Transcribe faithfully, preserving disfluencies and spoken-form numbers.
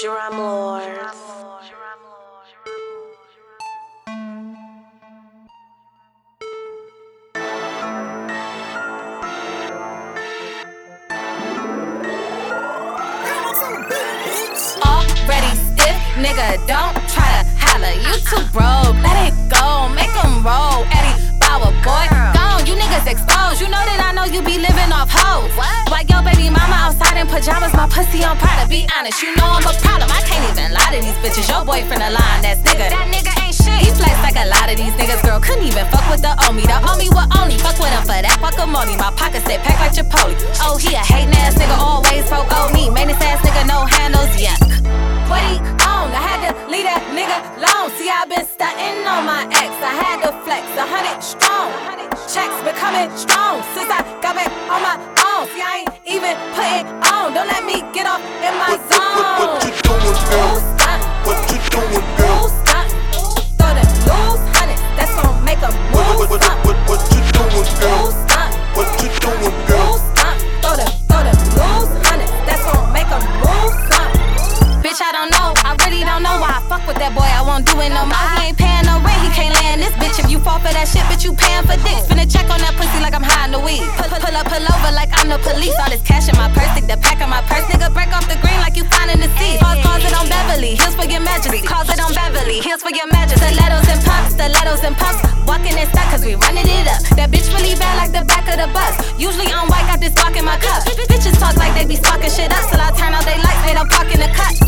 Jerome Lord. Already stiff, nigga, don't try to holler. You too broke, let it go, make 'em roll. Eddie Bauer, boy, gone, you niggas exposed. You know that I know you be living off hoes. Like your baby mama outside in pajamas, my pussy on Prada. Be honest, you know I'm a problem. I can't even lie to these bitches. Your boyfriend a line, that's nigga. That nigga ain't shit. He flex like a lot of these niggas, girl. Couldn't even fuck with the Omi. The Omi will only fuck with him for that guacamole. My pockets stay packed like Chipotle. Oh, he a hatin' ass nigga, always folk owe me. Maintenance ass nigga, no handles, yuck. What he on? I had to leave that nigga alone. See, I been stuntin' on my ex. I had to flex a hundred strong. Checks been coming strong since I got back on my own. See, I ain't even putting on. Don't let me get off in my what, zone. What, what, what you doing, girl? What you doing, girl? Throw them loose hundreds, that's gon' make a move. What, what, what, what, what you doing, girl? What you doing, girl? Throw them, throw them loose hundreds, that's gon' make a move. Bitch, I don't know, I really don't know why I fuck with that boy. I won't do it no more. He ain't paying no rent, he can't land this bitch. If you fall for that shit, bitch, you paying for dicks. Finna check on that pussy like I'm high in the weed. Pull, pull up, pull over like I'm the police. All this cash in my purse, stick the pack in my purse. Nigga, break off the green like you finding the sea. Cause, cause it on Beverly, heels for your majesty. Cause it on Beverly, heels for your majesty. Stilettos and pumps, stilettos and pumps. Walking in stock cause we running it up. That bitch really bad like the back of the bus. Usually on white, got this block in my cup. Bitches talk like they be sparking shit up. Till I turn out they lights, they don't park in the cut.